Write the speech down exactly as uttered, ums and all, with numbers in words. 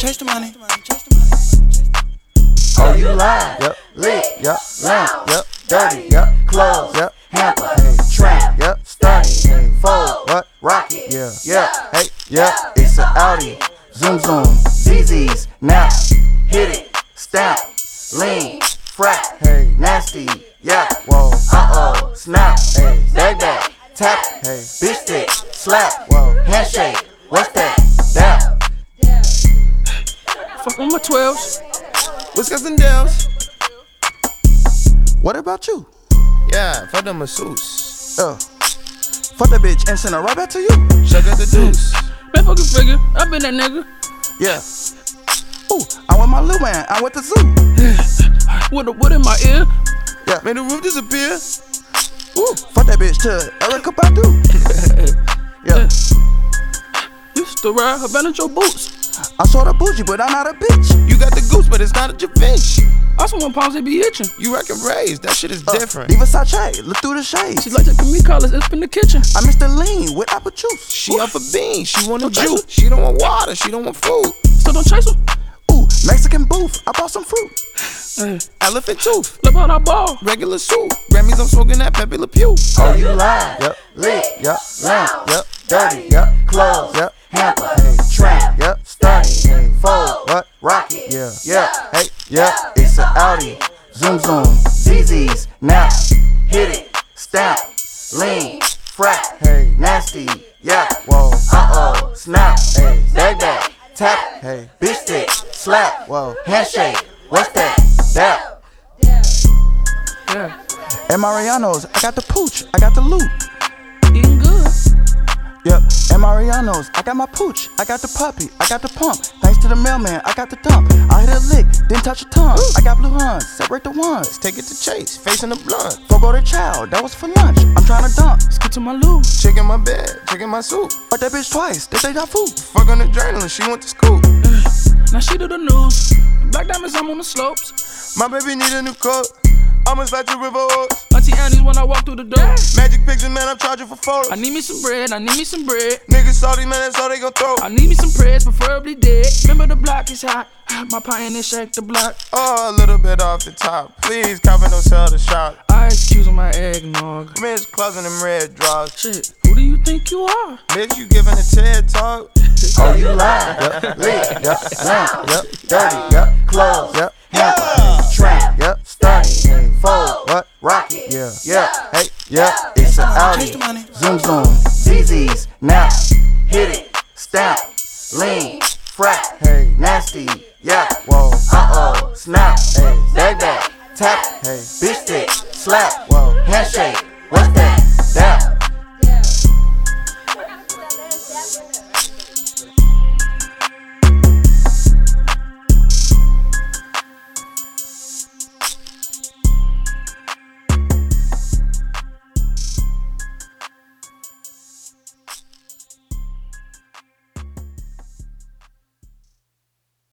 chase the money. Oh, you lying? Yep. Lit. Yep. Lamp. Yep. Dirty. Yep. Clothes. Yep. Hamper. Hey. Trap. Yep. Stunty. Hey. Fold. What? Rocket. Yeah. Yeah. Hey. Yeah. It's a Audi. Zoom zoom. Z Z's. Now. Hit it. Stamp. Lean. Frat. Hey. Nasty. Yeah. Whoa. Uh oh. Snap. Hey. Bag bag. Tap. Hey. Bitch stick. Slap. Whoa. Handshake. What's that? Down. Fuck on my twelves. Whiskers and Dells. What about you? Yeah, fuck the masseuse. Uh. Fuck that bitch and send her right back to you. Check out the deuce. Man, fucking figure. I been that nigga. Yeah. Ooh, I want my little man. I went to zoo. With the wood in my ear. Yeah. Made the roof disappear. Ooh, fuck that bitch to Erica Badu. Yeah. You still ride her band your boots. I saw the bougie, but I'm not a bitch. You got the goose, but it's not a Javinci. I saw one pounds they be itching. You reckon raised, that shit is Uh, different. Even Versace, look through the shades. She like to me colors, it's in the kitchen. I missed the lean with apple juice. She off a bean, she want a Don't chase juice. her. She don't want water, she don't want food. So don't chase her. Ooh, Mexican booth, I bought some fruit. Hey, Elephant tooth, look how that ball. regular soup. Grammys, I'm smoking that Pepe Le Pew. Oh, you lying? Yep. Lit. Yep. Lamp. Yep. Dirty. Yep. Clothes. Yep. Hamper. Hey. Trap. Yep. Stunty. Hey. Fold. What? Rocket. Yeah. Yeah. Hey. Yeah. It's a Audi. Zoom zoom. Z Z's. Now. Hit it. Stamp. Lean. Frat. Hey. Nasty. Yeah. Whoa. Uh oh. Snap. Hey. Bag bag. Tap. Hey. Bitch stick. Slap. Whoa. Handshake. What's that? That. Yeah, At Mariano's, I got the pooch. I got the loot. eating good. Yep, at Mariano's, I got my pooch, I got the puppy, I got the pump. Thanks to the mailman, I got the dump. I hit a lick, didn't touch a tongue. I got blue huns, separate the ones. Take it to Chase, facing the blunt. Forgo the child, that was for lunch. I'm trying to dump. Let's get to my loo. Chicken my bed, chicken my soup. Fuck that bitch twice, they say that food. Fuck on the journalist, she went to school. Now she do the news. Black diamonds, I'm on the slopes. My baby need a new coat. Almost like the River Oaks. Auntie Annie's when I walk through the door. Magic pictures, man, I'm charging for photos. I need me some bread, I need me some bread. Niggas salty, man, that's all they gon' throw. I need me some prayers, preferably dead. Remember the block is hot. My pioneer shake the block. Oh, a little bit off the top. Please, cover no sell the shot. I excuse my eggnog. Miss closing them red draws. Shit, who do you think you are? Miss, you giving a TED talk. Oh, you lying? Yep, lit, yep, lamp, yep, dirty, yep, clothes, yep, hamper, trap, yep, stunty, hey, fold, what, rocket, yeah, yeah, hey, yeah, it's a Audi, zoom zoom, Z Z's, now, hit it, stamp, lean, frat, hey, nasty, yeah, whoa, uh oh, snap, hey, bag bag, tap, hey, bitch stick, slap, whoa, handshake, what's that, that.